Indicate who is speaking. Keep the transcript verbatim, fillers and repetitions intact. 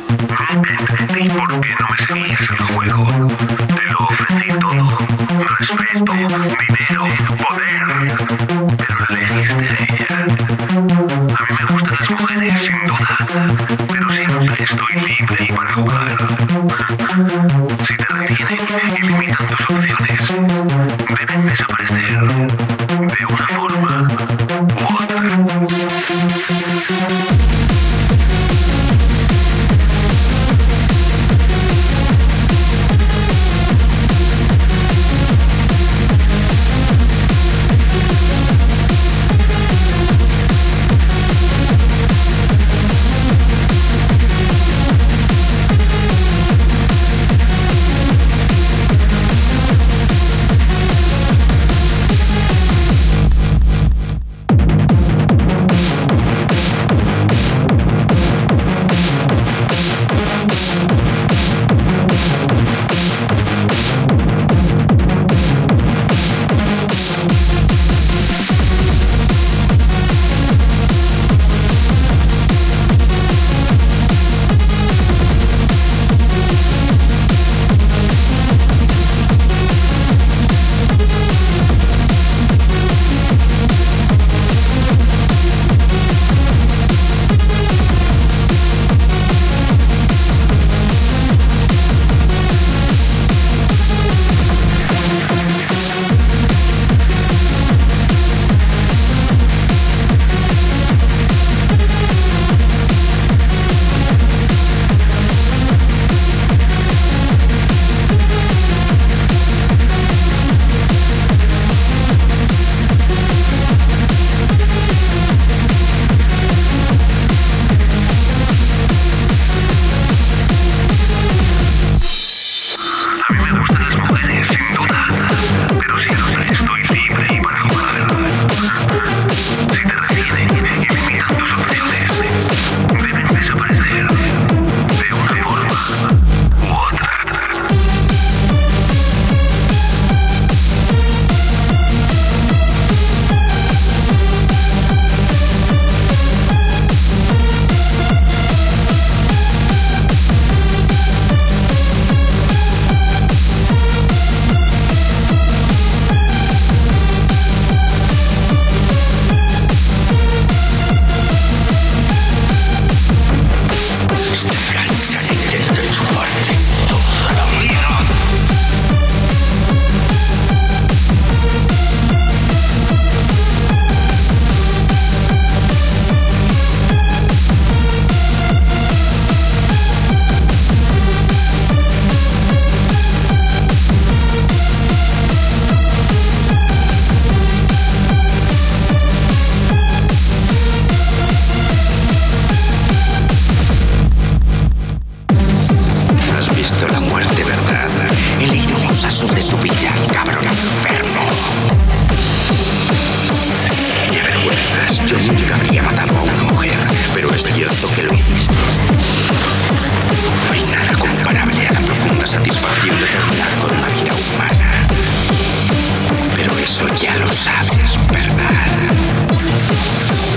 Speaker 1: Entendí por qué no me seguías el juego. Te lo ofrecí todo. Respeto, dinero, poder. Pero la elegiste a ella. A mí me gustan las mujeres, sin duda. Pero siempre estoy libre y para jugar. Si te retienen y limitan tus opciones, deben desaparecer de una forma u otra.
Speaker 2: Sobre su vida, cabrón enfermo. Qué vergüenzas, yo nunca habría matado a una mujer, pero es cierto que lo hiciste. No hay nada comparable a la profunda satisfacción de terminar con una vida humana. Pero eso ya lo sabes, ¿verdad?